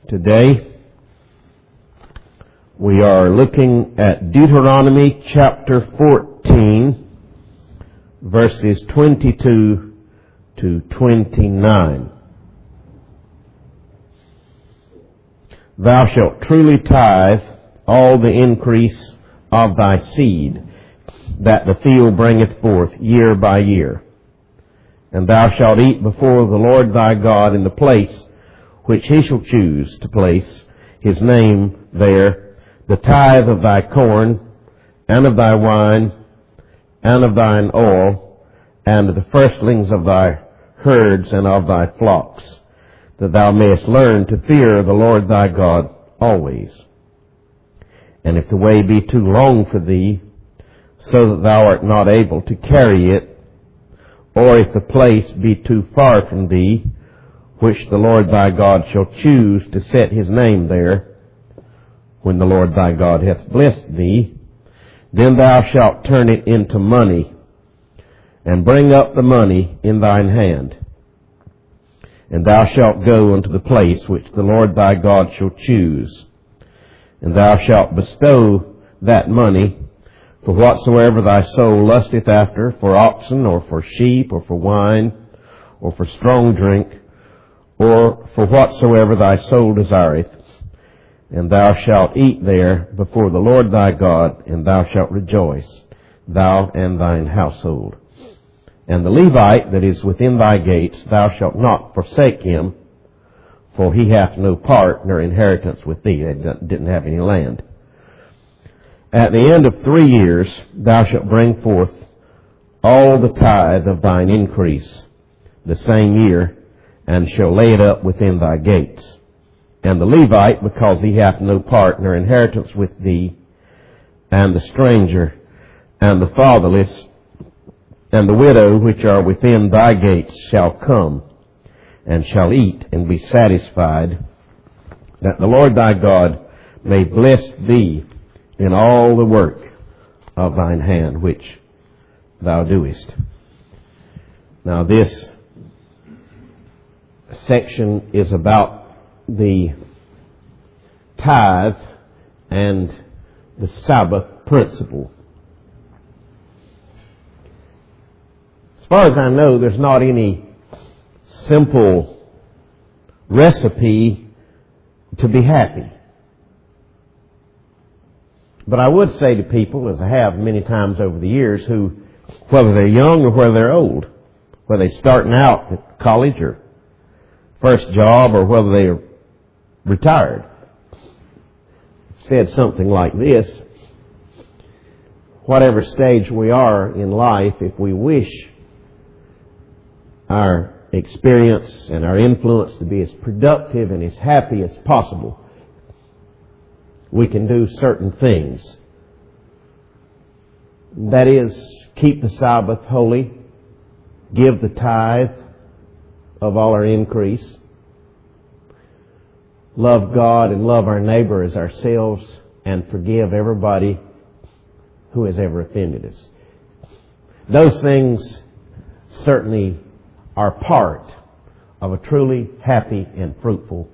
Today we are looking at Deuteronomy chapter 14, verses 22 to 29. Thou shalt truly tithe all the increase of thy seed that the field bringeth forth year by year. And thou shalt eat before the Lord thy God in the place which he shall choose to place his name there, the tithe of thy corn, and of thy wine, and of thine oil, and of the firstlings of thy herds and of thy flocks, that thou mayest learn to fear the Lord thy God always. And if the way be too long for thee, so that thou art not able to carry it, or if the place be too far from thee, which the Lord thy God shall choose to set his name there, when the Lord thy God hath blessed thee, then thou shalt turn it into money, and bring up the money in thine hand. And thou shalt go unto the place which the Lord thy God shall choose, and thou shalt bestow that money for whatsoever thy soul lusteth after, for oxen, or for sheep, or for wine, or for strong drink, or for whatsoever thy soul desireth. And thou shalt eat there before the Lord thy God, and thou shalt rejoice, thou and thine household. And the Levite that is within thy gates, thou shalt not forsake him, for he hath no part nor inheritance with thee. He didn't have any land. At the end of 3 years thou shalt bring forth all the tithe of thine increase the same year, and shall lay it up within thy gates. And the Levite, because he hath no part nor inheritance with thee, and the stranger, and the fatherless, and the widow which are within thy gates shall come, and shall eat and be satisfied, that the Lord thy God may bless thee in all the work of thine hand which thou doest. Now this section is about the tithe and the Sabbath principle. As far as I know, there's not any simple recipe to be happy. But I would say to people, as I have many times over the years, who, whether they're young or whether they're old, whether they're starting out at college or first job or whether they're retired, said something like this: whatever stage we are in life, if we wish our experience and our influence to be as productive and as happy as possible, we can do certain things. That is, keep the Sabbath holy, give the tithe of all our increase, love God and love our neighbor as ourselves, and forgive everybody who has ever offended us. Those things certainly are part of a truly happy and fruitful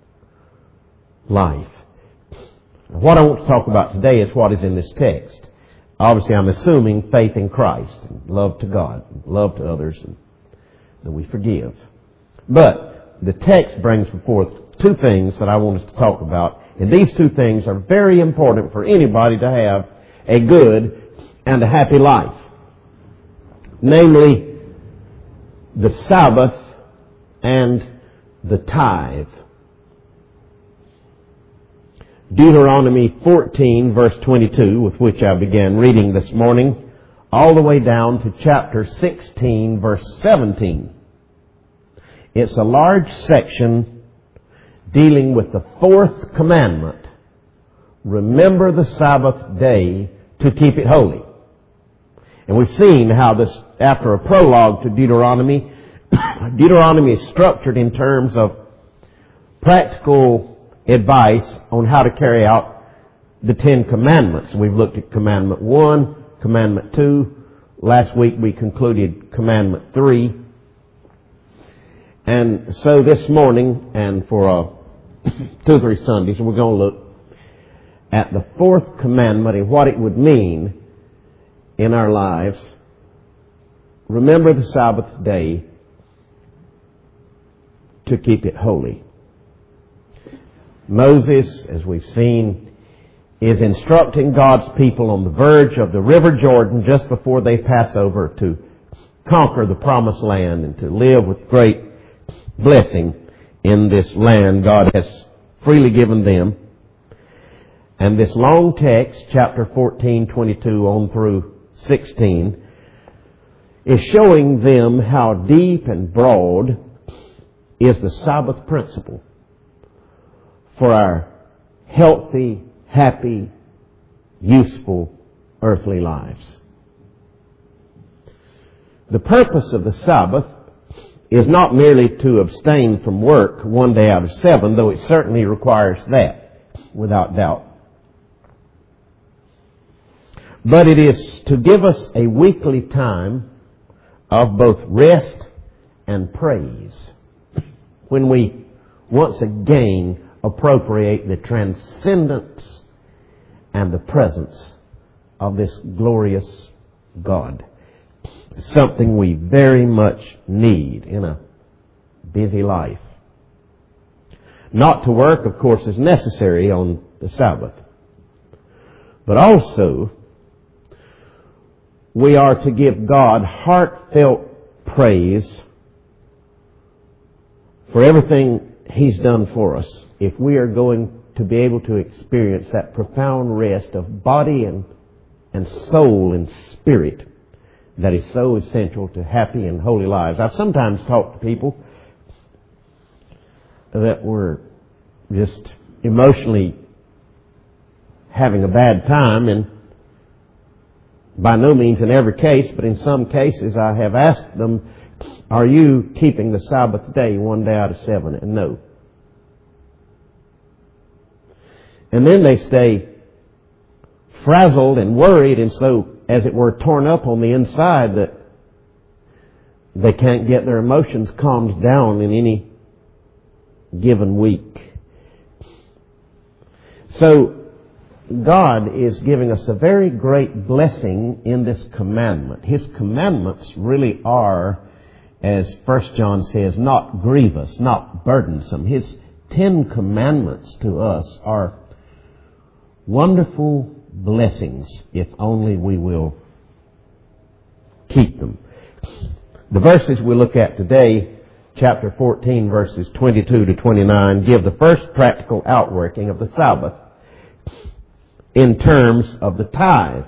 life. What I want to talk about today is what is in this text. Obviously, I'm assuming faith in Christ, love to God, love to others, and that we forgive. But the text brings forth two things that I want us to talk about, and these two things are very important for anybody to have a good and a happy life. Namely, the Sabbath and the tithe. Deuteronomy 14, verse 22, with which I began reading this morning, all the way down to chapter 16, verse 17. It's a large section dealing with the fourth commandment: remember the Sabbath day to keep it holy. And we've seen how this, after a prologue to Deuteronomy, Deuteronomy is structured in terms of practical advice on how to carry out the 10 Commandments. We've looked at Commandment 1, Commandment 2. Last week we concluded Commandment 3. And so this morning, and for 2 or 3 Sundays, we're going to look at the 4th commandment and what it would mean in our lives. Remember the Sabbath day to keep it holy. Moses, as we've seen, is instructing God's people on the verge of the River Jordan just before they pass over to conquer the Promised Land and to live with great blessing in this land God has freely given them. And this long text, chapter 14, 22 on through 16, is showing them how deep and broad is the Sabbath principle for our healthy, happy, useful earthly lives. The purpose of the Sabbath is not merely to abstain from work one day out of 7, though it certainly requires that, without doubt. But it is to give us a weekly time of both rest and praise, when we once again appropriate the transcendence and the presence of this glorious God. Something we very much need in a busy life. Not to work, of course, is necessary on the Sabbath. But also, we are to give God heartfelt praise for everything He's done for us, if we are going to be able to experience that profound rest of body and soul and spirit that is so essential to happy and holy lives. I've sometimes talked to people that were just emotionally having a bad time, and by no means in every case, but in some cases I have asked them, are you keeping the Sabbath day one day out of 7? And no. And then they stay frazzled and worried, and so, as it were, torn up on the inside, that they can't get their emotions calmed down in any given week. So, God is giving us a very great blessing in this commandment. His commandments really are, as 1 John says, not grievous, not burdensome. His 10 commandments to us are wonderful blessings if only we will keep them. The verses we look at today, chapter 14, verses 22 to 29, give the first practical outworking of the Sabbath in terms of the tithe.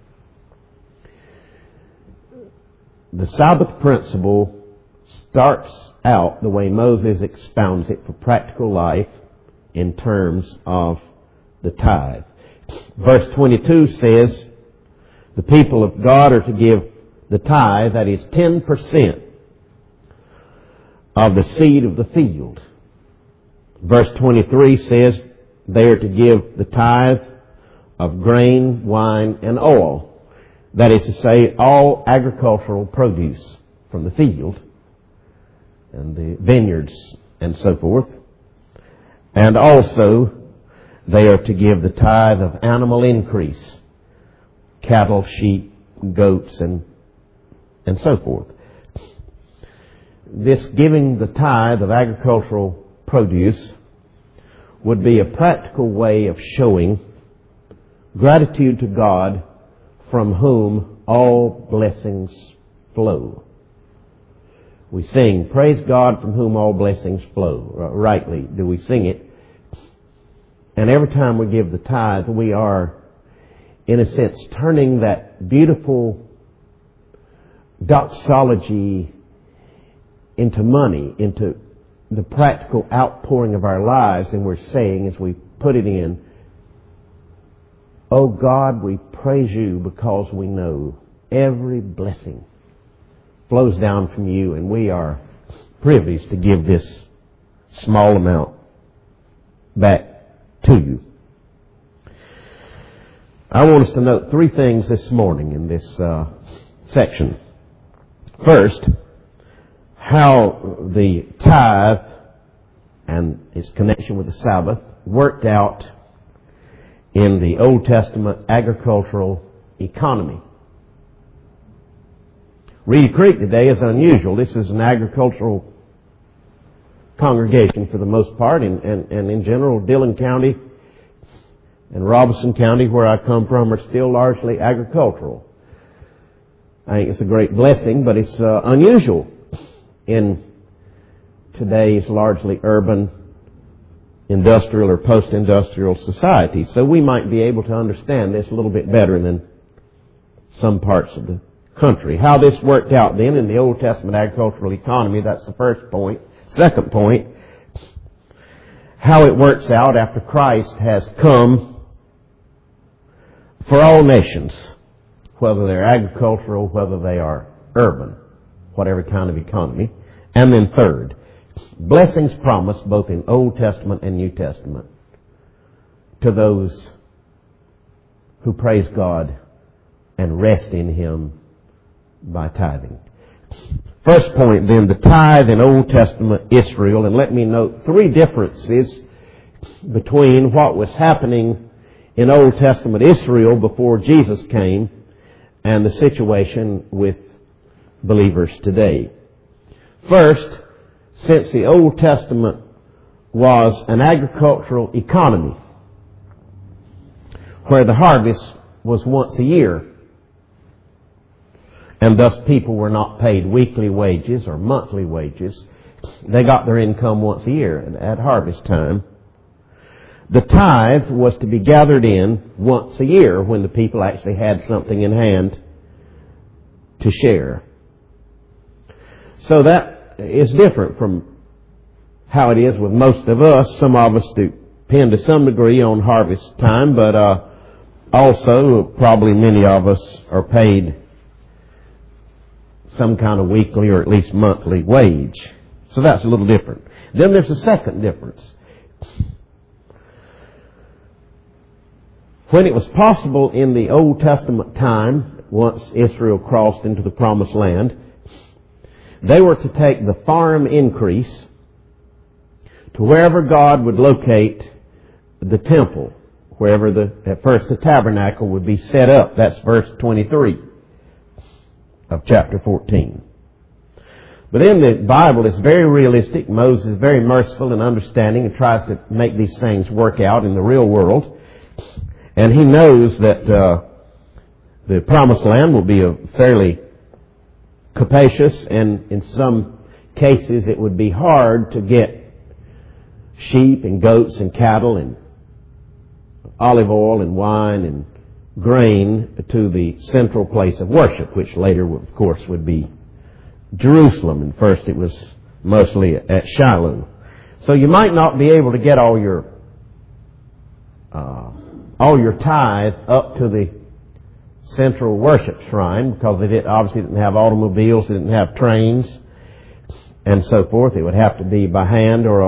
The Sabbath principle starts out the way Moses expounds it for practical life in terms of the tithe. Verse 22 says the people of God are to give the tithe, that is 10% of the seed of the field. Verse 23 says they are to give the tithe of grain, wine, and oil. That is to say, all agricultural produce from the field and the vineyards and so forth. And also, they are to give the tithe of animal increase, cattle, sheep, goats, and so forth. This giving the tithe of agricultural produce would be a practical way of showing gratitude to God, from whom all blessings flow. We sing, praise God from whom all blessings flow. Rightly do we sing it. And every time we give the tithe, we are, in a sense, turning that beautiful doxology into money, into the practical outpouring of our lives. And we're saying, as we put it in, oh God, we praise you because we know every blessing flows down from you, and we are privileged to give this small amount back to you. I want us to note 3 things this morning in this section. First, how the tithe and its connection with the Sabbath worked out in the Old Testament agricultural economy. Reed Creek today is unusual. This is an agricultural congregation for the most part, and in general, Dillon County and Robeson County, where I come from, are still largely agricultural. I think it's a great blessing, but it's unusual in today's largely urban, industrial or post-industrial society. So we might be able to understand this a little bit better than some parts of the country. How this worked out then in the Old Testament agricultural economy, that's the first point. Second point, how it works out after Christ has come for all nations, whether they're agricultural, whether they are urban, whatever kind of economy. And then third, blessings promised both in Old Testament and New Testament to those who praise God and rest in Him by tithing. First point then, the tithe in Old Testament Israel, and let me note three differences between what was happening in Old Testament Israel before Jesus came and the situation with believers today. First, since the Old Testament was an agricultural economy where the harvest was once a year, and thus people were not paid weekly wages or monthly wages, they got their income once a year at harvest time. The tithe was to be gathered in once a year when the people actually had something in hand to share. So that is different from how it is with most of us. Some of us depend to some degree on harvest time, but also probably many of us are paid some kind of weekly or at least monthly wage. So that's a little different. Then there's a second difference. When it was possible in the Old Testament time, once Israel crossed into the Promised Land, they were to take the farm increase to wherever God would locate the temple, wherever at first the tabernacle would be set up. That's verse 23 of chapter 14. But in the Bible, it's very realistic. Moses is very merciful and understanding and tries to make these things work out in the real world. And he knows that the Promised Land will be a fairly capacious, and in some cases it would be hard to get sheep and goats and cattle and olive oil and wine and grain to the central place of worship, which later, of course, would be Jerusalem. And first it was mostly at Shiloh. So you might not be able to get all your tithe up to the central worship shrine because it obviously didn't have automobiles, it didn't have trains, and so forth. It would have to be by hand or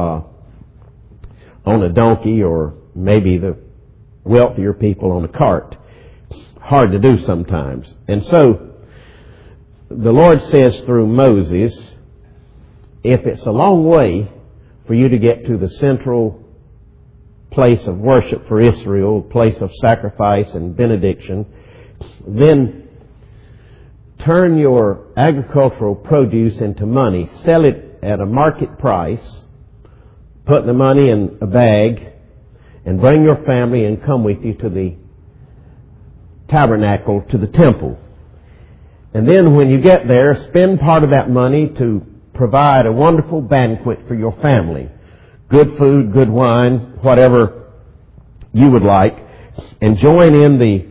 on a donkey, or maybe the wealthier people on a cart. Hard to do sometimes. And so the Lord says through Moses, if it's a long way for you to get to the central place of worship for Israel, place of sacrifice and benediction, then turn your agricultural produce into money. Sell it at a market price. Put the money in a bag and bring your family and come with you to the tabernacle, to the temple. And then when you get there, spend part of that money to provide a wonderful banquet for your family. Good food, good wine, whatever you would like, and join in the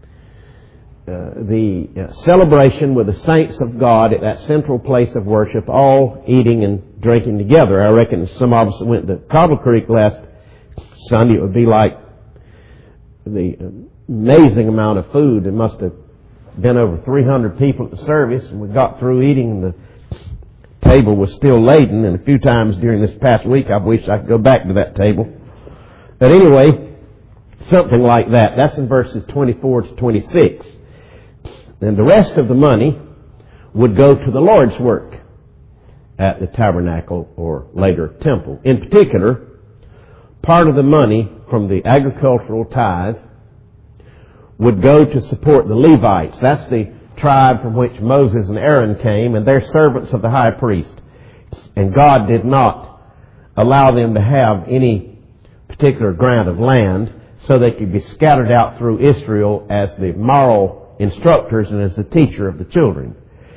celebration with the saints of God at that central place of worship, all eating and drinking together. I reckon some of us went to Cobble Creek last Sunday. It would be like the amazing amount of food. There must have been over 300 people at the service, and we got through eating, and the table was still laden. And a few times during this past week, I wish I could go back to that table. But anyway, something like that. That's in verses 24 to 26. And the rest of the money would go to the Lord's work at the tabernacle or later temple. In particular, part of the money from the agricultural tithe would go to support the Levites. That's the tribe from which Moses and Aaron came, and they're servants of the high priest. And God did not allow them to have any particular grant of land, so they could be scattered out through Israel as the moral instructors and as the teacher of the children.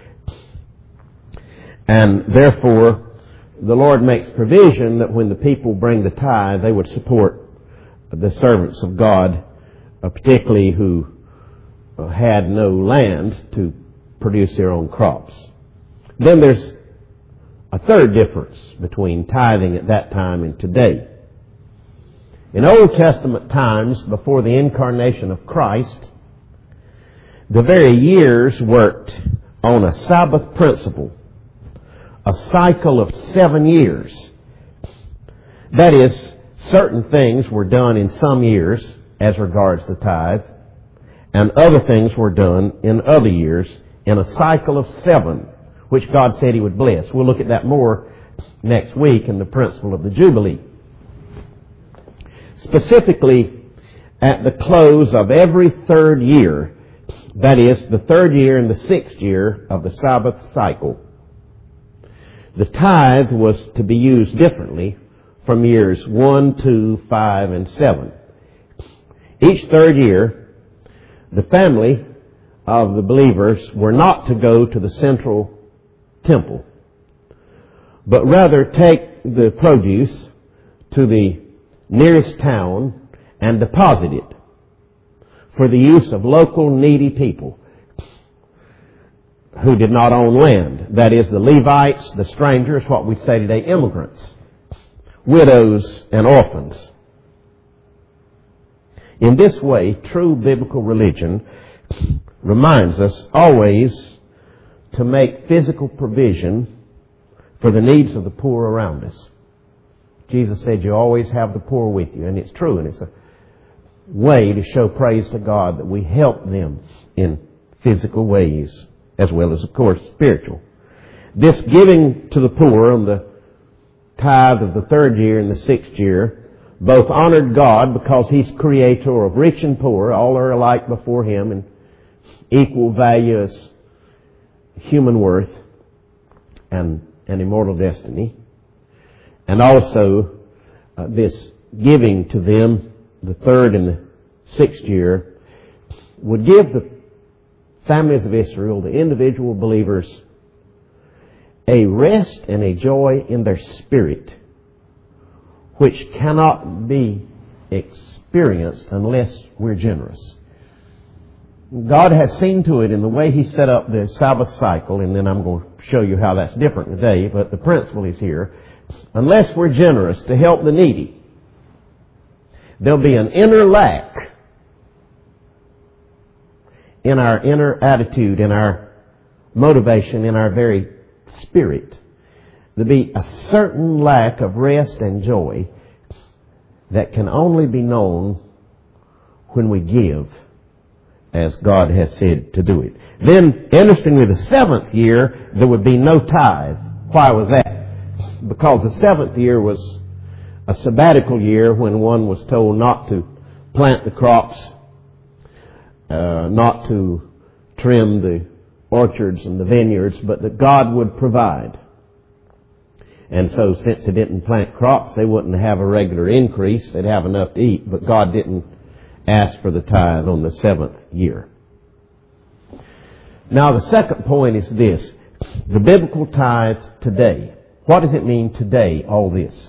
And therefore, the Lord makes provision that when the people bring the tithe, they would support the servants of God, particularly who had no land to produce their own crops. Then there's a third difference between tithing at that time and today. In Old Testament times, before the incarnation of Christ, the very years worked on a Sabbath principle, a cycle of 7 years. That is, certain things were done in some years as regards the tithe, and other things were done in other years in a cycle of 7, which God said He would bless. We'll look at that more next week in the principle of the Jubilee. Specifically, at the close of every third year, that is, the third year and the 6th year of the Sabbath cycle, the tithe was to be used differently from years 1, 2, 5, and 7. Each third year, the family of the believers were not to go to the central temple, but rather take the produce to the nearest town and deposit it for the use of local needy people who did not own land. That is, the Levites, the strangers, what we say today, immigrants, widows, and orphans. In this way, true biblical religion reminds us always to make physical provision for the needs of the poor around us. Jesus said, you always have the poor with you. And it's true, and it's a way to show praise to God that we help them in physical ways, as well as, of course, spiritual. This giving to the poor on the tithe of the third year and the 6th year both honored God because He's creator of rich and poor. All are alike before Him in equal value as human worth and immortal destiny. And also, this giving to them, the third and the 6th year, would give the families of Israel, the individual believers, a rest and a joy in their spirit, which cannot be experienced unless we're generous. God has seen to it in the way He set up the Sabbath cycle, and then I'm going to show you how that's different today, but the principle is here. Unless we're generous to help the needy, there'll be an inner lack in our inner attitude, in our motivation, in our very spirit. There'll be a certain lack of rest and joy that can only be known when we give as God has said to do it. Then, interestingly, the 7th year, there would be no tithe. Why was that? Because the 7th year was a sabbatical year when one was told not to plant the crops, not to trim the orchards and the vineyards, but that God would provide. And so since they didn't plant crops, they wouldn't have a regular increase. They'd have enough to eat, but God didn't ask for the tithe on the 7th year. Now the second point is this. The biblical tithe today. What does it mean today, all this?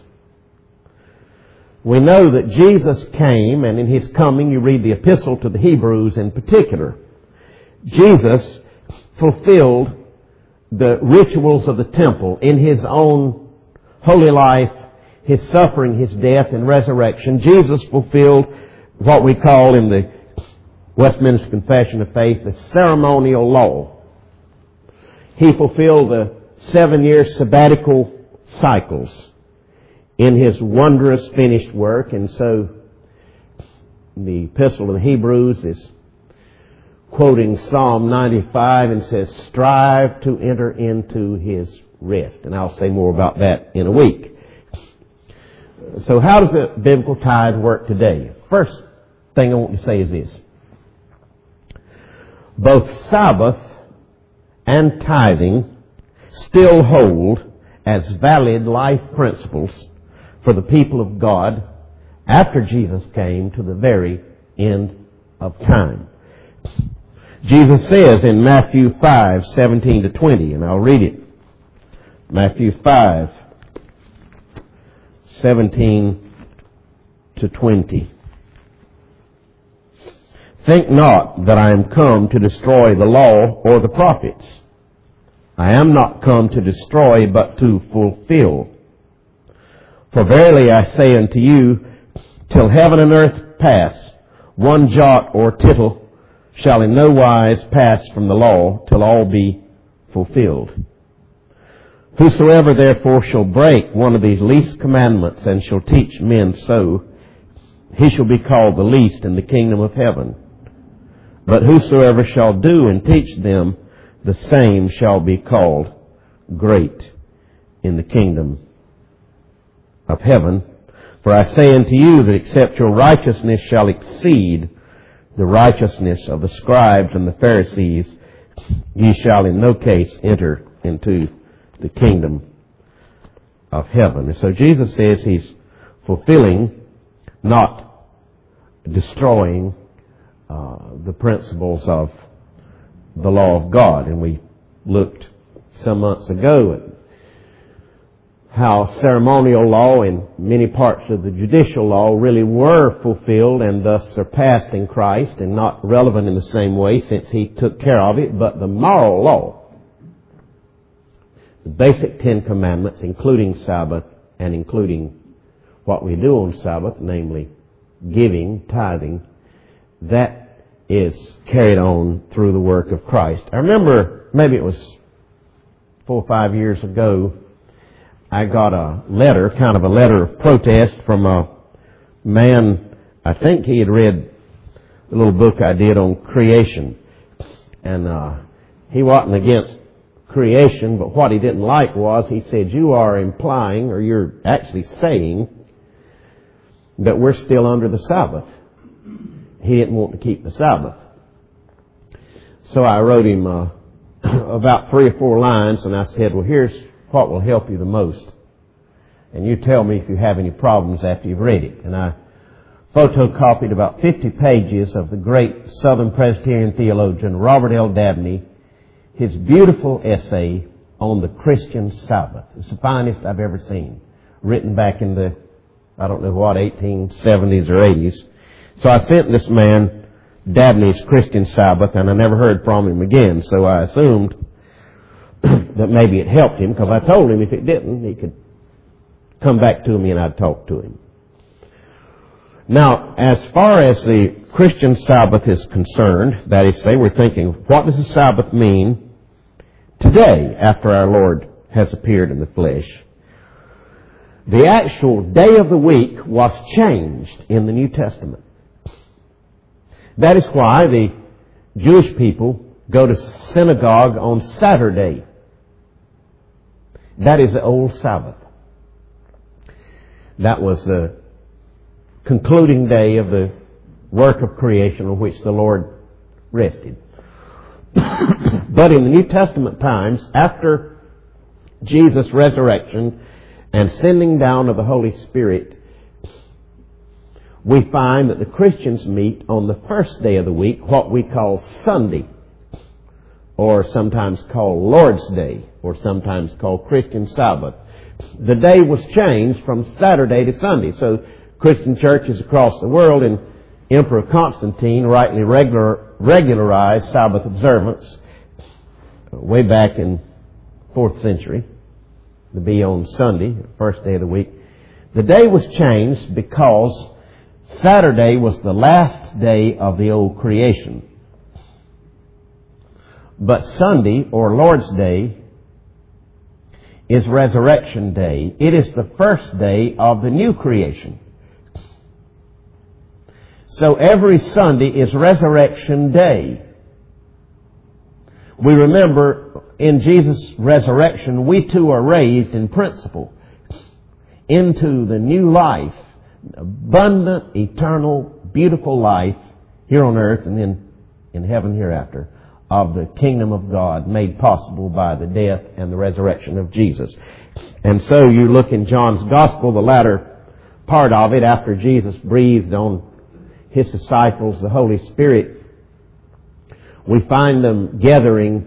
We know that Jesus came, and in His coming, you read the epistle to the Hebrews in particular, Jesus fulfilled the rituals of the temple in His own holy life, His suffering, His death, and resurrection. Jesus fulfilled what we call in the Westminster Confession of Faith the ceremonial law. He fulfilled the 7-year sabbatical cycles in His wondrous finished work. And so the Epistle of the Hebrews is quoting Psalm 95 and says, strive to enter into His rest. And I'll say more about that in a week. So how does a biblical tithe work today? First thing I want to say is this. Both Sabbath and tithing still hold as valid life principles for the people of God after Jesus came to the very end of time. Jesus says in Matthew 5:17-20, and I'll read it. Matthew 5:17-20. Think not that I am come to destroy the law or the prophets. I am not come to destroy, but to fulfill. For verily I say unto you, till heaven and earth pass, one jot or tittle shall in no wise pass from the law, till all be fulfilled. Whosoever therefore shall break one of these least commandments, and shall teach men so, he shall be called the least in the kingdom of heaven. But whosoever shall do and teach them, the same shall be called great in the kingdom of heaven. For I say unto you that except your righteousness shall exceed the righteousness of the scribes and the Pharisees, ye shall in no case enter into the kingdom of heaven. And so Jesus says He's fulfilling, not destroying, the principles of the law of God. And we looked some months ago at how ceremonial law and many parts of the judicial law really were fulfilled and thus surpassed in Christ, and not relevant in the same way since He took care of it. But the moral law, the basic 10 commandments, including Sabbath and including what we do on Sabbath, namely giving, tithing, that is carried on through the work of Christ. I remember, maybe it was 4 or 5 years ago, I got a letter, kind of a letter of protest from a man. I think he had read the little book I did on creation. And he wasn't against creation, but what he didn't like was, he said, you are implying, or you're actually saying, that we're still under the Sabbath. He didn't want to keep the Sabbath. So I wrote him about 3 or 4 lines, and I said, well, here's what will help you the most. And you tell me if you have any problems after you've read it. And I photocopied about 50 pages of the great Southern Presbyterian theologian Robert L. Dabney, his beautiful essay on the Christian Sabbath. It's the finest I've ever seen. Written back in the, 1870s or 80s. So I sent this man Dabney's Christian Sabbath, and I never heard from him again. So I assumed that maybe it helped him, because I told him if it didn't, he could come back to me and I'd talk to him. Now, as far as the Christian Sabbath is concerned, that is to say, we're thinking, what does the Sabbath mean today after our Lord has appeared in the flesh? The actual day of the week was changed in the New Testament. That is why the Jewish people go to synagogue on Saturday. That is the old Sabbath. That was the concluding day of the work of creation on which the Lord rested. But in the New Testament times, after Jesus' resurrection and sending down of the Holy Spirit, we find that the Christians meet on the first day of the week, what we call Sunday, or sometimes called Lord's Day, or sometimes called Christian Sabbath. The day was changed from Saturday to Sunday. So Christian churches across the world, and Emperor Constantine rightly regularized Sabbath observance way back in 4th century, to be on Sunday, first day of the week. The day was changed because Saturday was the last day of the old creation. But Sunday, or Lord's Day, is Resurrection Day. It is the first day of the new creation. So every Sunday is Resurrection Day. We remember in Jesus' resurrection, we too are raised in principle into the new life, abundant, eternal, beautiful life here on earth and then in heaven hereafter of the kingdom of God made possible by the death and the resurrection of Jesus. And so you look in John's Gospel, the latter part of it, after Jesus breathed on His disciples the Holy Spirit, we find them gathering,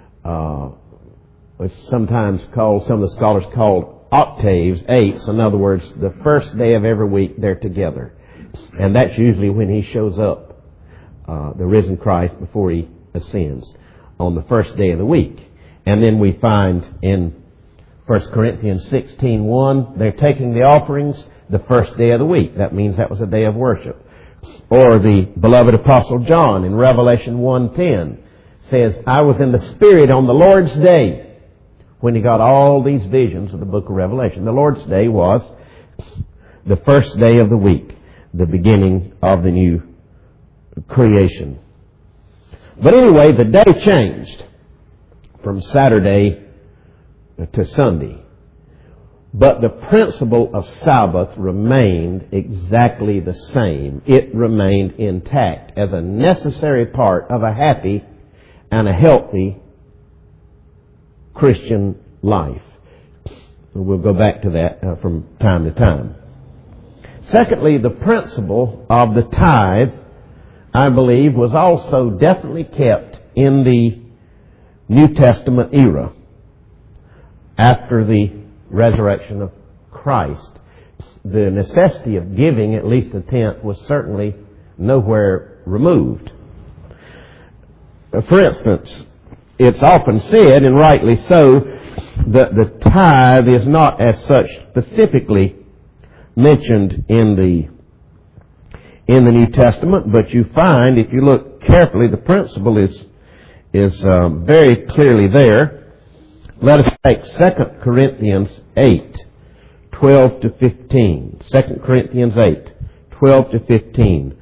it's sometimes called, some of the scholars called octaves, eights. In other words, the first day of every week they're together. And that's usually when He shows up, the risen Christ, before He ascends, on the first day of the week. And then we find in 1 Corinthians 16:1, they're taking the offerings the first day of the week. That means that was a day of worship. Or the beloved Apostle John in Revelation 1:10 says, I was in the Spirit on the Lord's day, when he got all these visions of the book of Revelation. The Lord's day was the first day of the week, the beginning of the new creation. But anyway, the day changed from Saturday to Sunday. But the principle of Sabbath remained exactly the same. It remained intact as a necessary part of a happy and a healthy Christian life. We'll go back to that from time to time. Secondly, the principle of the tithe, I believe, was also definitely kept in the New Testament era after the resurrection of Christ. The necessity of giving at least a tenth was certainly nowhere removed. For instance, it's often said, and rightly so, that the tithe is not as such specifically mentioned in the New Testament, but you find, if you look carefully, the principle is very clearly there. Let us take 2 Corinthians 8, 12 to 15. 2 Corinthians 8, 12 to 15.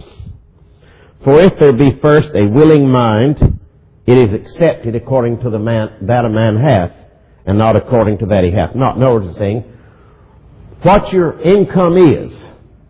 For if there be first a willing mind, it is accepted according to that a man hath, and not according to that he hath not. In other words, saying, what your income is,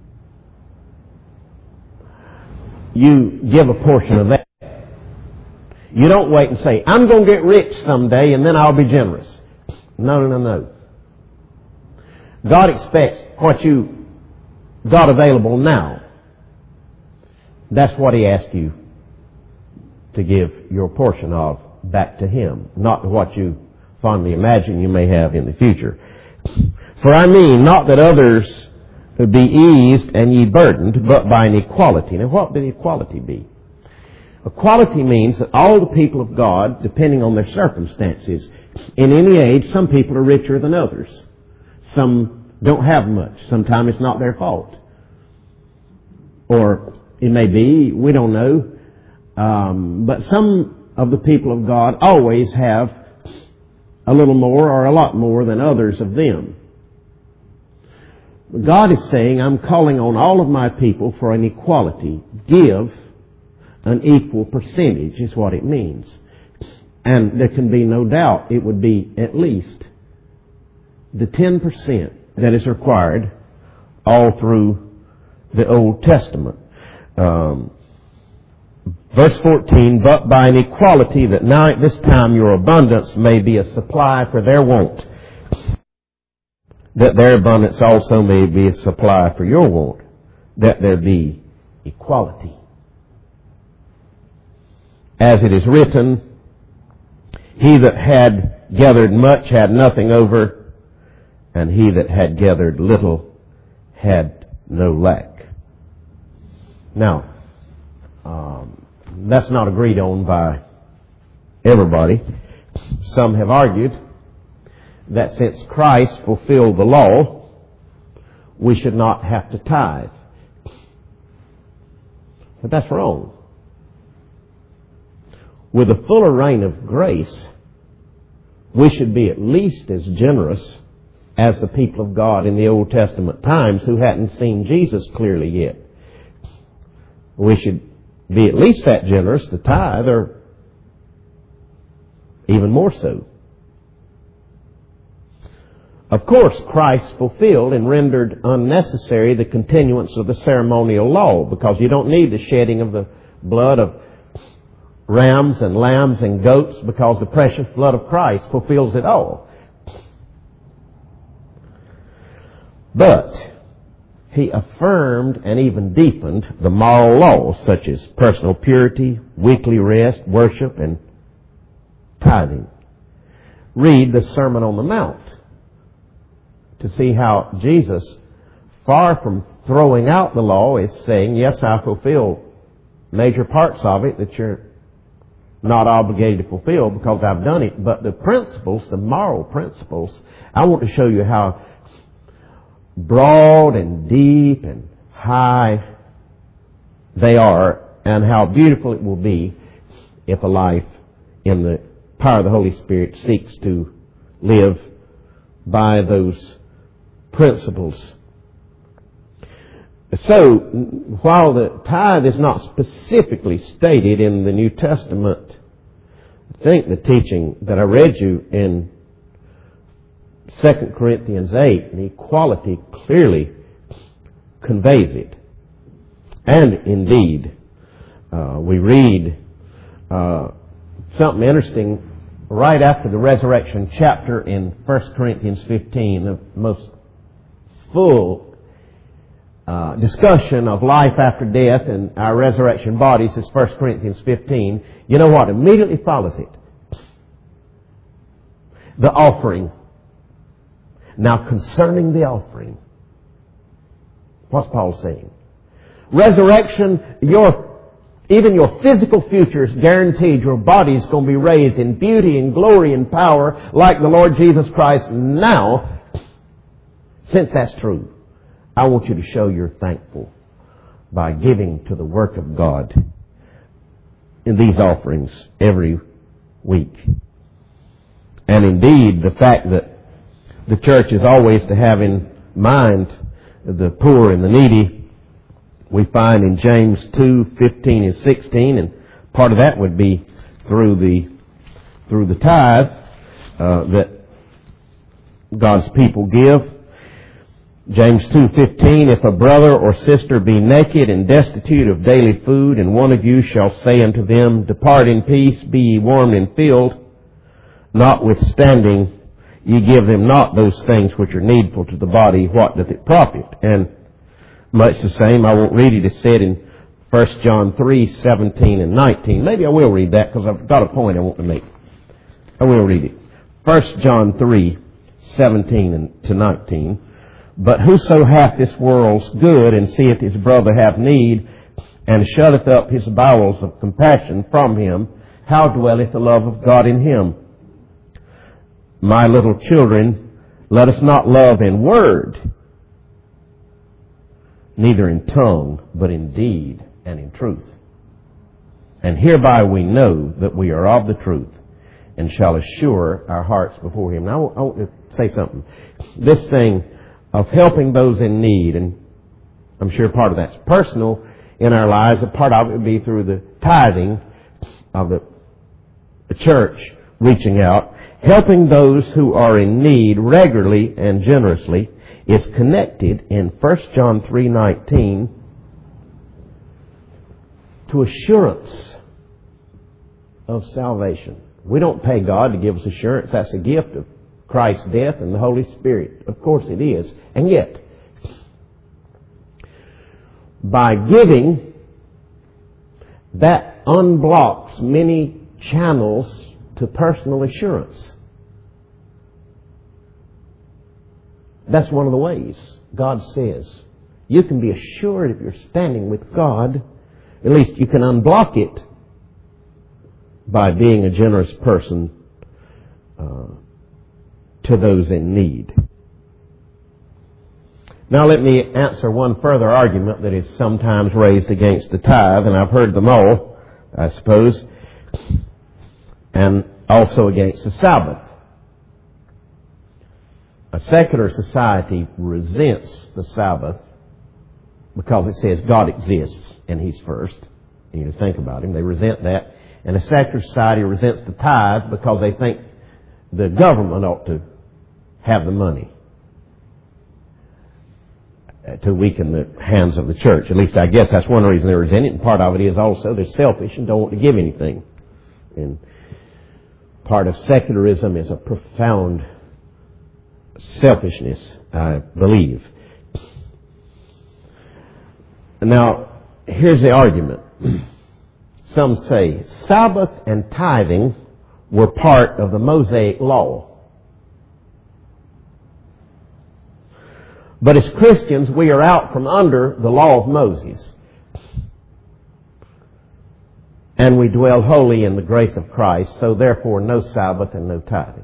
you give a portion of that. You don't wait and say, I'm going to get rich someday and then I'll be generous. No. God expects what you got available now. That's what He asks you to give your portion of back to Him, not what you fondly imagine you may have in the future. For I mean, not that others be eased and ye burdened, but by an equality. Now, what would equality be? Equality means that all the people of God, depending on their circumstances, in any age, some people are richer than others. Some don't have much. Sometimes it's not their fault. Or it may be, we don't know. But some of the people of God always have a little more or a lot more than others of them. God is saying, I'm calling on all of my people for an equality. Give an equal percentage is what it means. And there can be no doubt it would be at least the 10% that is required all through the Old Testament. Verse 14, but by an equality that now at this time your abundance may be a supply for their want, that their abundance also may be a supply for your want, that there be equality. As it is written, he that had gathered much had nothing over, and he that had gathered little had no lack. Now, that's not agreed on by everybody. Some have argued that since Christ fulfilled the law, we should not have to tithe. But that's wrong. With a fuller reign of grace, we should be at least as generous as the people of God in the Old Testament times who hadn't seen Jesus clearly yet. We should be at least that generous to tithe, or even more so. Of course, Christ fulfilled and rendered unnecessary the continuance of the ceremonial law, because you don't need the shedding of the blood of rams and lambs and goats, because the precious blood of Christ fulfills it all. But He affirmed and even deepened the moral laws, such as personal purity, weekly rest, worship, and tithing. Read the Sermon on the Mount to see how Jesus, far from throwing out the law, is saying, yes, I fulfill major parts of it that you're not obligated to fulfill because I've done it. But the principles, the moral principles, I want to show you how broad and deep and high they are, and how beautiful it will be if a life in the power of the Holy Spirit seeks to live by those principles. So, while the tithe is not specifically stated in the New Testament, I think the teaching that I read you in 2 Corinthians 8, the equality clearly conveys it. And indeed, we read something interesting right after the resurrection chapter in 1 Corinthians 15, the most full discussion of life after death and our resurrection bodies is 1 Corinthians 15. You know what immediately follows it? The offering. Now, concerning the what's Paul saying? Resurrection, even your physical future is guaranteed. Your body is going to be raised in beauty and glory and power like the Lord Jesus Christ. Now, since that's true, I want you to show you're thankful by giving to the work of God in these offerings every week. And indeed, the fact that the church is always to have in mind the poor and the needy, we find in James 2:15 and 16, and part of that would be through the tithe that God's people give. James 2:15, if a brother or sister be naked and destitute of daily food, and one of you shall say unto them, depart in peace, be ye warmed and filled, notwithstanding ye give them not those things which are needful to the body, what doth it profit? And much the same, I won't read it, it's said in 1 John 3:17 and 19. Maybe I will read that because I've got a point I want to make. I will read it. 1 John 3:17 to 19. But whoso hath this world's good, and seeth his brother have need, and shutteth up his bowels of compassion from him, how dwelleth the love of God in him? My little children, let us not love in word, neither in tongue, but in deed and in truth. And hereby we know that we are of the truth, and shall assure our hearts before Him. Now, I want to say something. This thing of helping those in need, and I'm sure part of that's personal in our lives, a part of it would be through the tithing of the church reaching out. Helping those who are in need regularly and generously is connected in 1 John 3:19 to assurance of salvation. We don't pay God to give us assurance. That's a gift of Christ's death and the Holy Spirit. Of course it is. And yet, by giving, that unblocks many channels to personal assurance. That's one of the ways God says you can be assured if you're standing with God. At least you can unblock it by being a generous person to those in need. Now let me answer one further argument that is sometimes raised against the tithe, and I've heard them all, I suppose, and also against the Sabbath. A secular society resents the Sabbath because it says God exists and He's first. You need to think about Him. They resent that. And a secular society resents the tithe because they think the government ought to have the money to weaken the hands of the church. At least I guess that's one reason they resent it. And part of it is also they're selfish and don't want to give anything. And part of secularism is a profound selfishness, I believe. Now, here's the argument. Some say Sabbath and tithing were part of the Mosaic law. But as Christians, we are out from under the law of Moses. And we dwell wholly in the grace of Christ, so therefore no Sabbath and no tithing.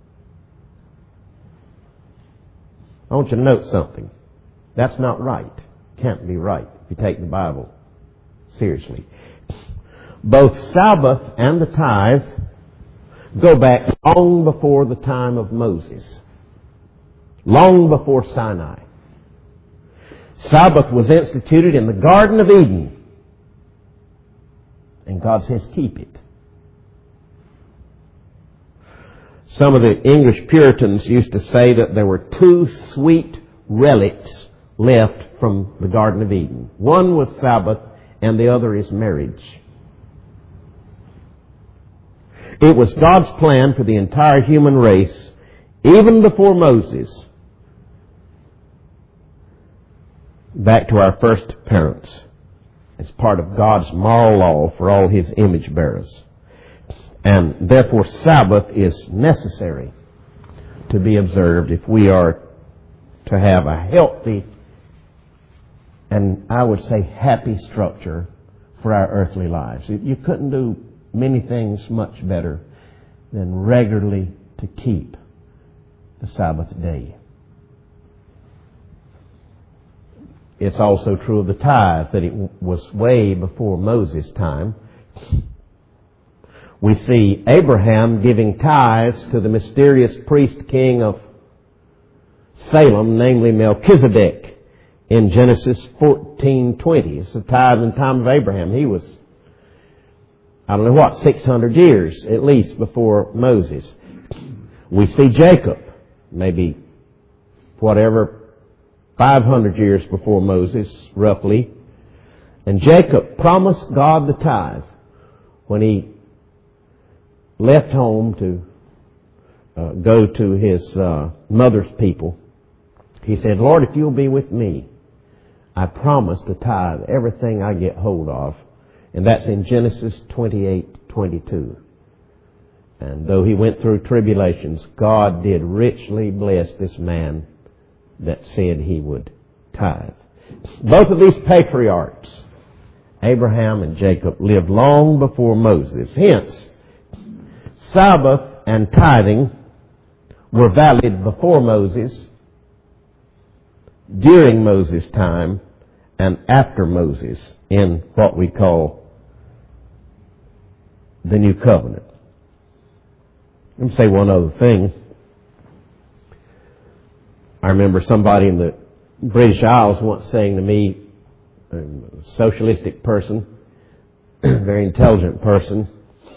I want you to note something. That's not right. Can't be right if you take the Bible seriously. Both Sabbath and the tithe go back long before the time of Moses. Long before Sinai. Sabbath was instituted in the Garden of Eden. And God says, keep it. Some of the English Puritans used to say that there were two sweet relics left from the Garden of Eden. One was Sabbath and the other is marriage. It was God's plan for the entire human race, even before Moses, back to our first parents. It's part of God's moral law for all His image bearers. And therefore Sabbath is necessary to be observed if we are to have a healthy and I would say happy structure for our earthly lives. You couldn't do many things much better than regularly to keep the Sabbath day. It's also true of the tithe that it was way before Moses' time. We see Abraham giving tithes to the mysterious priest king of Salem, namely Melchizedek, in Genesis 14:20. It's the tithe in the time of Abraham. He was, 600 years at least before Moses. We see Jacob, maybe 500 years before Moses, roughly. And Jacob promised God the tithe when he left home to go to his mother's people. He said, Lord, if you'll be with me, I promise to tithe everything I get hold of. And that's in Genesis 28:22. And though he went through tribulations, God did richly bless this man that said he would tithe. Both of these patriarchs, Abraham and Jacob, lived long before Moses. Hence, Sabbath and tithing were valid before Moses, during Moses' time, and after Moses in what we call the New Covenant. Let me say one other thing. I remember somebody in the British Isles once saying to me, a socialistic person, a very intelligent person,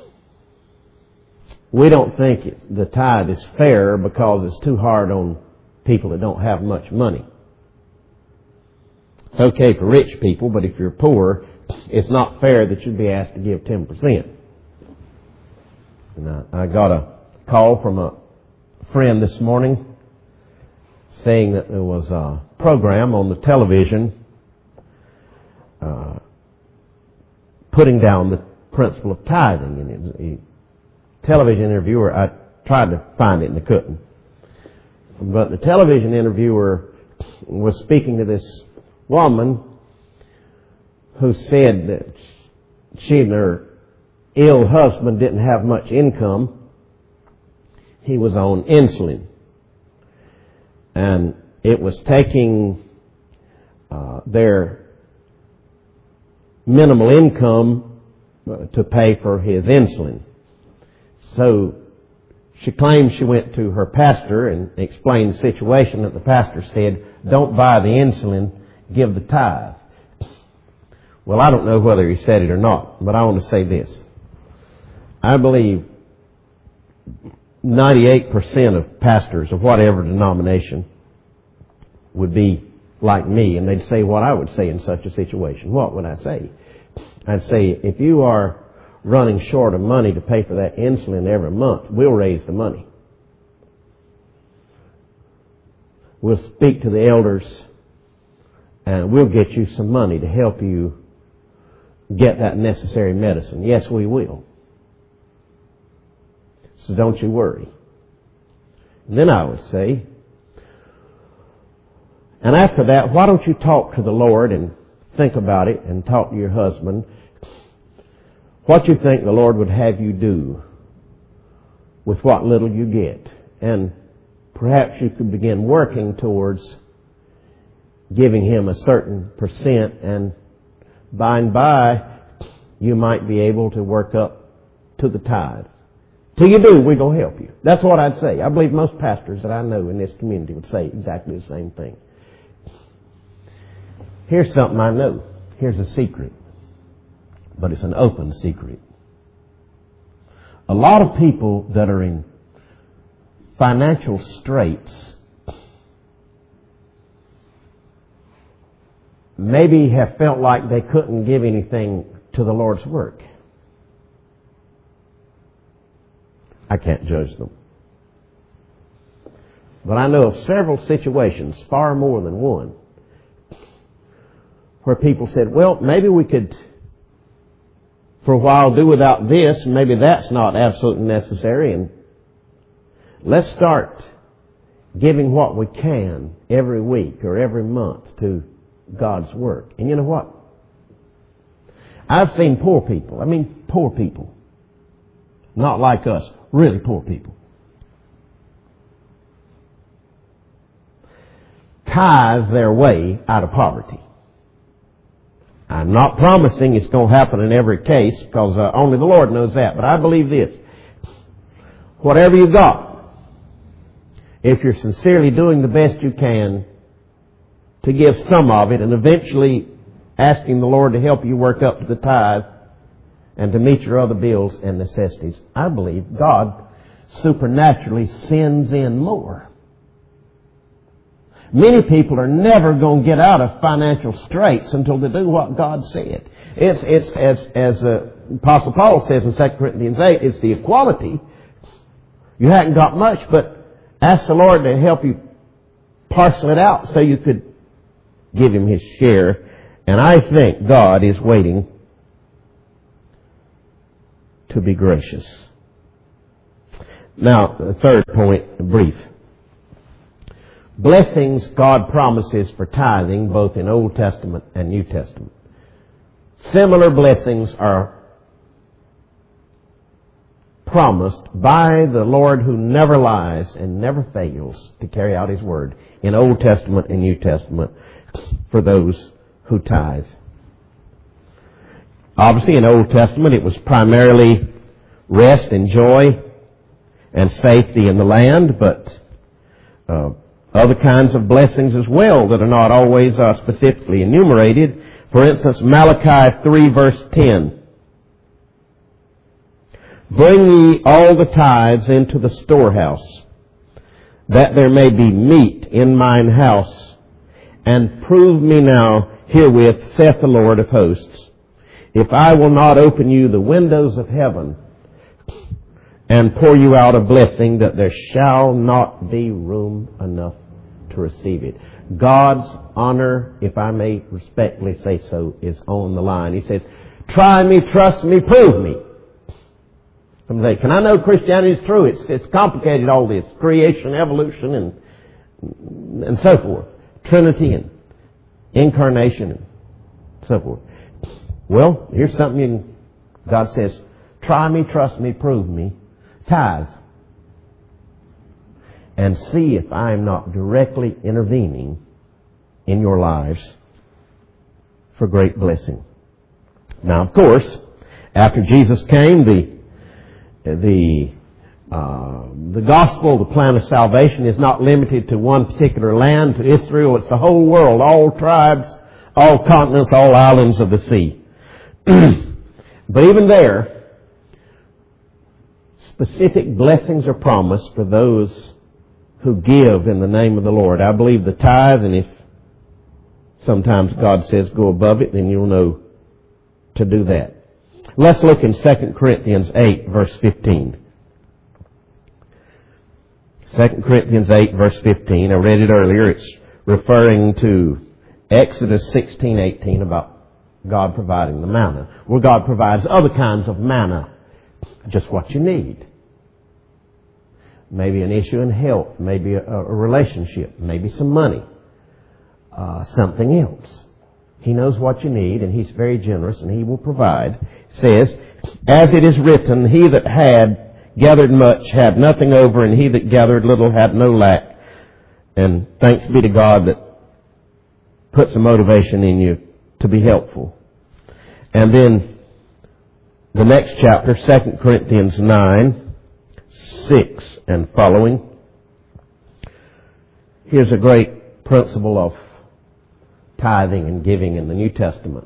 we don't think the tithe is fair because it's too hard on people that don't have much money. It's okay for rich people, but if you're poor, it's not fair that you'd be asked to give 10%. And I got a call from a friend this morning saying that there was a program on the television putting down the principle of tithing. And it was a television interviewer. I tried to find it and I couldn't. But the television interviewer was speaking to this woman who said that she and her ill husband didn't have much income. He was on insulin. And it was taking their minimal income to pay for his insulin. So she claimed she went to her pastor and explained the situation, that the pastor said, don't buy the insulin, give the tithe. Well, I don't know whether he said it or not, but I want to say this. I believe 98% of pastors of whatever denomination would be like me, and they'd say what I would say in such a situation. What would I say? I'd say, if you are running short of money to pay for that insulin every month, we'll raise the money. We'll speak to the elders, and we'll get you some money to help you get that necessary medicine. Yes, we will. So don't you worry. And then I would say, and after that, why don't you talk to the Lord and think about it and talk to your husband what you think the Lord would have you do with what little you get. And perhaps you could begin working towards giving Him a certain percent, and by and by you might be able to work up to the tithe. Till you do, we're going to help you. That's what I'd say. I believe most pastors that I know in this community would say exactly the same thing. Here's something I know. Here's a secret. But it's an open secret. A lot of people that are in financial straits maybe have felt like they couldn't give anything to the Lord's work. I can't judge them. But I know of several situations, far more than one, where people said, well, maybe we could for a while do without this, maybe that's not absolutely necessary, and let's start giving what we can every week or every month to God's work. And you know what? I've seen poor people. Poor people. Not like us. Really poor people. Tithe their way out of poverty. I'm not promising it's going to happen in every case, because only the Lord knows that. But I believe this. Whatever you got, if you're sincerely doing the best you can to give some of it, and eventually asking the Lord to help you work up to the tithe and to meet your other bills and necessities, I believe God supernaturally sends in more. Many people are never going to get out of financial straits until they do what God said. It's as Apostle Paul says in 2 Corinthians 8, it's the equality. You haven't got much, but ask the Lord to help you parcel it out so you could give Him His share. And I think God is waiting to be gracious. Now, the third point, brief. Blessings God promises for tithing both in Old Testament and New Testament. Similar blessings are promised by the Lord who never lies and never fails to carry out His word in Old Testament and New Testament for those who tithe. Obviously, in Old Testament it was primarily rest and joy and safety in the land, but other kinds of blessings as well that are not always specifically enumerated. For instance, Malachi 3 verse 10. Bring ye all the tithes into the storehouse, that there may be meat in mine house, and prove me now herewith, saith the Lord of hosts, if I will not open you the windows of heaven and pour you out a blessing, that there shall not be room enough to receive it. God's honor, if I may respectfully say so, is on the line. He says, try me, trust me, prove me. Some say, can I know Christianity is true? It's complicated, all this. Creation, evolution, and so forth. Trinity and incarnation and so forth. Well, here's something God says, try me, trust me, prove me. Tithe. And see if I am not directly intervening in your lives for great blessing. Now, of course, after Jesus came, the gospel, the plan of salvation, is not limited to one particular land, to Israel. It's the whole world, all tribes, all continents, all islands of the sea. But even there, specific blessings are promised for those who give in the name of the Lord. I believe the tithe, and if sometimes God says go above it, then you'll know to do that. Let's look in 2 Corinthians 8, verse 15. 2 Corinthians 8, verse 15. I read it earlier. It's referring to Exodus 16:18 about God providing the manna. Where God provides other kinds of manna, just what you need. Maybe an issue in health, maybe a relationship, maybe some money, something else. He knows what you need, and He's very generous, and He will provide. It says, as it is written, he that had gathered much had nothing over, and he that gathered little had no lack. And thanks be to God that puts a motivation in you to be helpful. And then the next chapter, 2 Corinthians 9, 6 and following. Here's a great principle of tithing and giving in the New Testament,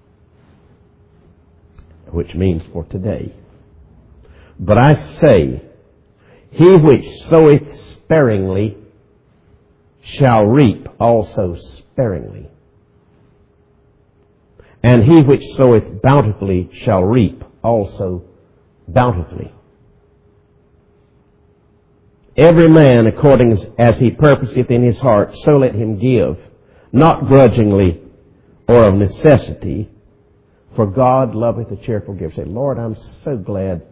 which means for today. But I say, he which soweth sparingly shall reap also sparingly. And he which soweth bountifully shall reap also bountifully. Every man according as he purposeth in his heart, so let him give, not grudgingly or of necessity, for God loveth a cheerful giver. Say, Lord, I'm so glad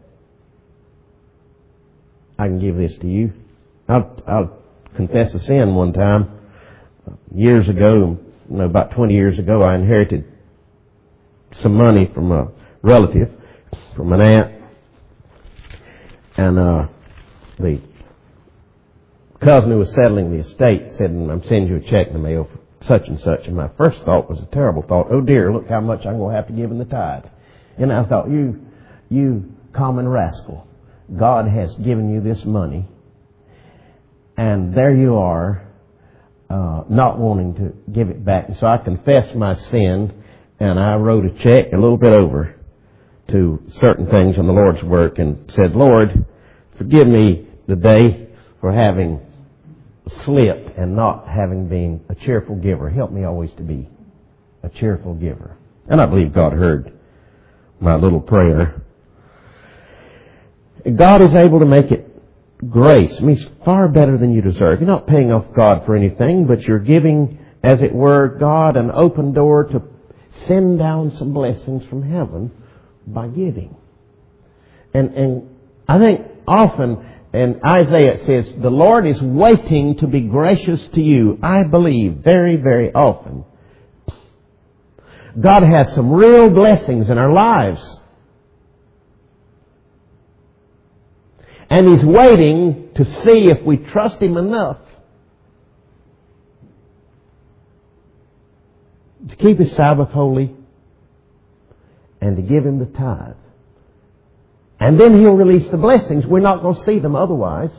I can give this to you. I'll confess a sin one time. Years ago, about 20 years ago, I inherited some money from a relative, from an aunt. And the cousin who was settling the estate said, I'm sending you a check in the mail for such and such. And my first thought was a terrible thought. Oh dear, look how much I'm going to have to give in the tithe. And I thought, you common rascal. God has given you this money, and there you are, not wanting to give it back. And so I confessed my sin, and I wrote a check a little bit over to certain things in the Lord's work and said, Lord, forgive me today for having slipped and not having been a cheerful giver. Help me always to be a cheerful giver. And I believe God heard my little prayer. God is able to make it grace. I mean, it's far better than you deserve. You're not paying off God for anything, but you're giving, as it were, God an open door to send down some blessings from heaven by giving. And I think often in Isaiah it says, the Lord is waiting to be gracious to you. I believe very, very often God has some real blessings in our lives. And He's waiting to see if we trust Him enough to keep His Sabbath holy and to give Him the tithe. And then He'll release the blessings. We're not going to see them otherwise,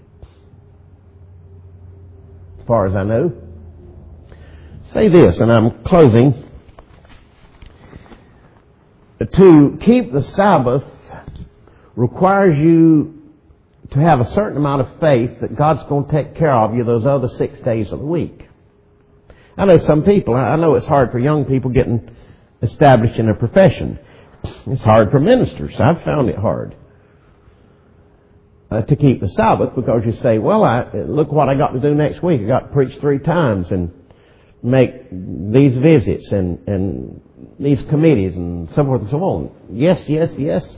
as far as I know. Say this, and I'm closing. To keep the Sabbath requires you to have a certain amount of faith that God's going to take care of you those other 6 days of the week. I know some people, I know it's hard for young people getting established in a profession. It's hard for ministers. I've found it hard to keep the Sabbath because you say, well, look what I got to do next week. I got to preach 3 times and make these visits and these committees and so forth and so on. Yes, yes, yes.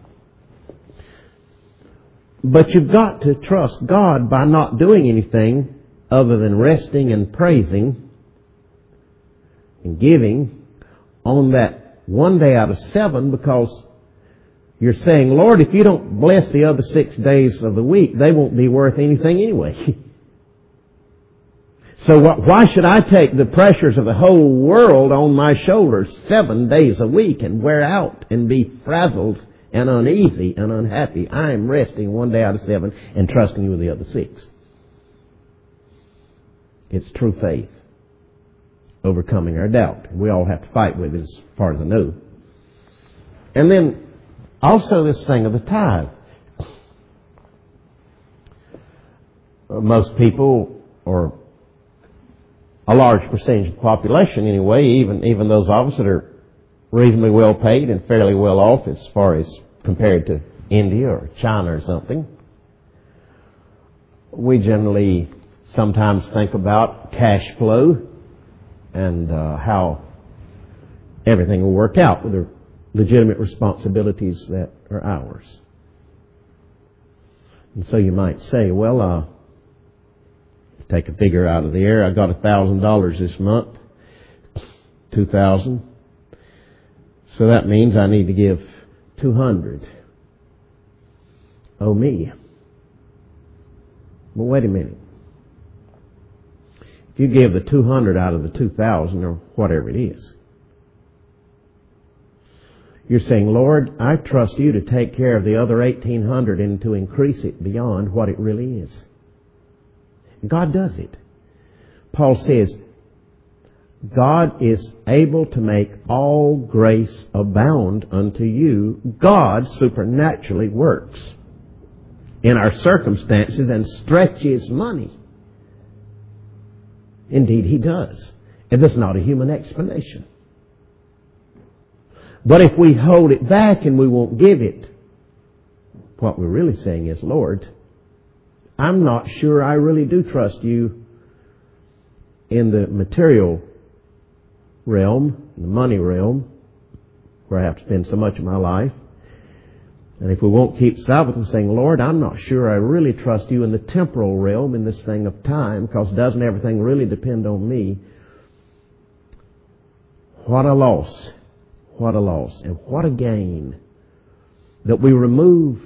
But you've got to trust God by not doing anything other than resting and praising and giving on that one day out of 7, because you're saying, Lord, if you don't bless the other 6 days of the week, they won't be worth anything anyway. So why should I take the pressures of the whole world on my shoulders 7 days a week and wear out and be frazzled and uneasy and unhappy? I am resting one day out of 7 and trusting you with the other 6. It's true faith, overcoming our doubt. We all have to fight with it as far as I know. And then also this thing of the tithe. most people, or a large percentage of the population anyway, even those of us that are reasonably well paid and fairly well off as far as compared to India or China or something, we generally sometimes think about cash flow and how everything will work out with the legitimate responsibilities that are ours. And so you might say, well, take a figure out of the air. I got $1,000 this month, $2,000. So that means I need to give $200. Oh me. But wait a minute. If you give the $200 out of the $2,000 or whatever it is, you're saying, Lord, I trust you to take care of the other $1,800 and to increase it beyond what it really is. God does it. Paul says, God is able to make all grace abound unto you. God supernaturally works in our circumstances and stretches money. Indeed, He does. And that's not a human explanation. But if we hold it back and we won't give it, what we're really saying is, Lord, I'm not sure I really do trust you in the material realm, the money realm, where I have to spend so much of my life. And if we won't keep Sabbath, we're saying, Lord, I'm not sure I really trust you in the temporal realm, in this thing of time, because doesn't everything really depend on me? What a loss. What a loss. And what a gain that we remove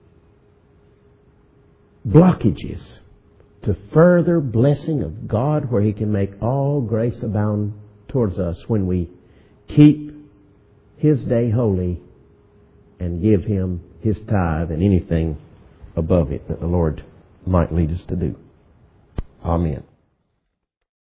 blockages to further blessing of God, where He can make all grace abound towards us when we keep His day holy and give Him His tithe and anything above it that the Lord might lead us to do. Amen.